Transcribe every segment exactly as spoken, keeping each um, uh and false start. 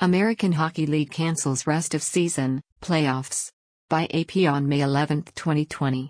American Hockey League cancels rest of season, playoffs. By A P on May eleventh, twenty twenty.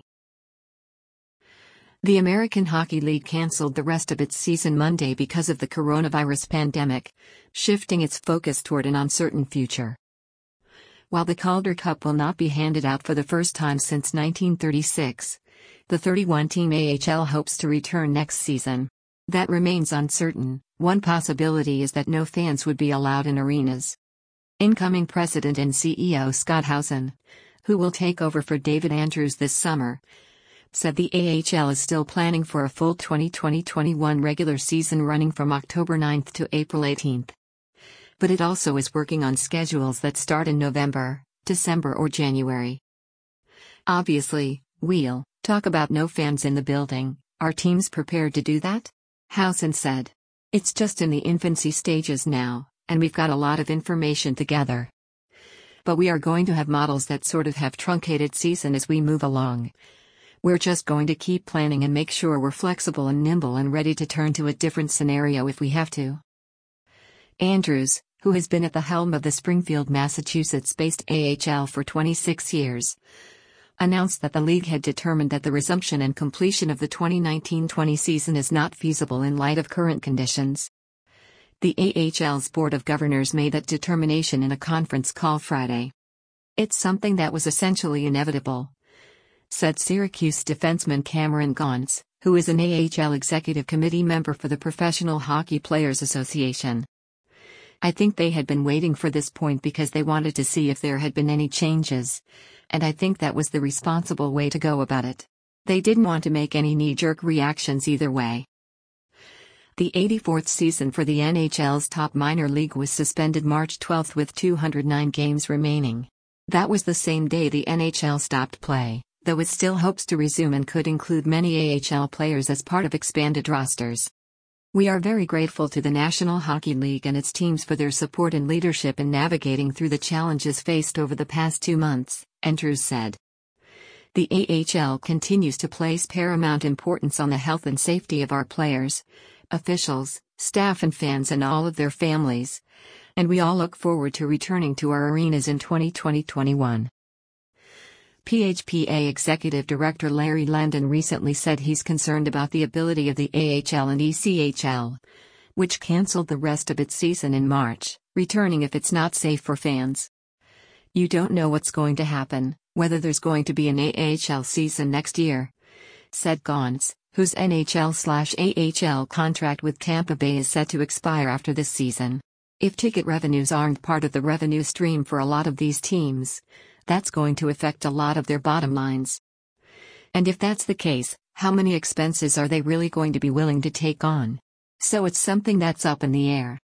The American Hockey League canceled the rest of its season Monday because of the coronavirus pandemic, shifting its focus toward an uncertain future. While the Calder Cup will not be handed out for the first time since nineteen thirty-six, the thirty-one team A H L hopes to return next season. That remains uncertain. One possibility is that no fans would be allowed in arenas. Incoming president and C E O Scott Howson, who will take over for David Andrews this summer, said the A H L is still planning for a full twenty twenty twenty-one regular season running from October ninth to April eighteenth. But it also is working on schedules that start in November, December or January. Obviously, we'll talk about no fans in the building. Are teams prepared to do that? Howson said. It's just in the infancy stages now, and we've got a lot of information to gather. But we are going to have models that sort of have truncated season as we move along. We're just going to keep planning and make sure we're flexible and nimble and ready to turn to a different scenario if we have to. Andrews, who has been at the helm of the Springfield, Massachusetts-based A H L for twenty-six years, announced that the league had determined that the resumption and completion of the twenty nineteen twenty season is not feasible in light of current conditions. The A H L's Board of Governors made that determination in a conference call Friday. It's something that was essentially inevitable, said Syracuse defenseman Cameron Gaunce, who is an A H L Executive Committee member for the Professional Hockey Players Association. I think they had been waiting for this point because they wanted to see if there had been any changes, and I think that was the responsible way to go about it. They didn't want to make any knee-jerk reactions either way. The eighty-fourth season for the N H L's top minor league was suspended March twelfth with two hundred nine games remaining. That was the same day the N H L stopped play, though it still hopes to resume and could include many A H L players as part of expanded rosters. We are very grateful to the National Hockey League and its teams for their support and leadership in navigating through the challenges faced over the past two months, Andrews said. The A H L continues to place paramount importance on the health and safety of our players, officials, staff and fans and all of their families, and we all look forward to returning to our arenas in twenty twenty to twenty-one. P H P A Executive Director Larry Landon recently said he's concerned about the ability of the A H L and E C H L, which canceled the rest of its season in March, returning if it's not safe for fans. You don't know what's going to happen, whether there's going to be an A H L season next year, said Gaunce, whose N H L/A H L contract with Tampa Bay is set to expire after this season. If ticket revenues aren't part of the revenue stream for a lot of these teams, that's going to affect a lot of their bottom lines. And if that's the case, how many expenses are they really going to be willing to take on? So it's something that's up in the air.